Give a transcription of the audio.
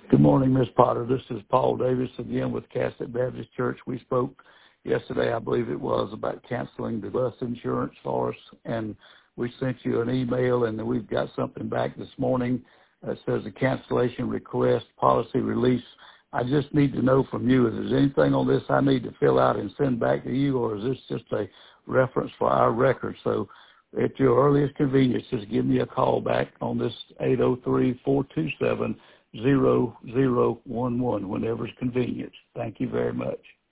Good morning, Miss Potter. This is Paul Davis again with Cassett Baptist Church. We spoke yesterday, I believe it was, about canceling the bus insurance for us, and we sent you an email, and we've got something back this morning that says a cancellation request, policy release. I just need to know from you, is there anything on this I need to fill out and send back to you, or is this just a reference for our record? So at your earliest convenience, just give me a call back on this 803-427-0011 whenever it's convenient. Thank you very much.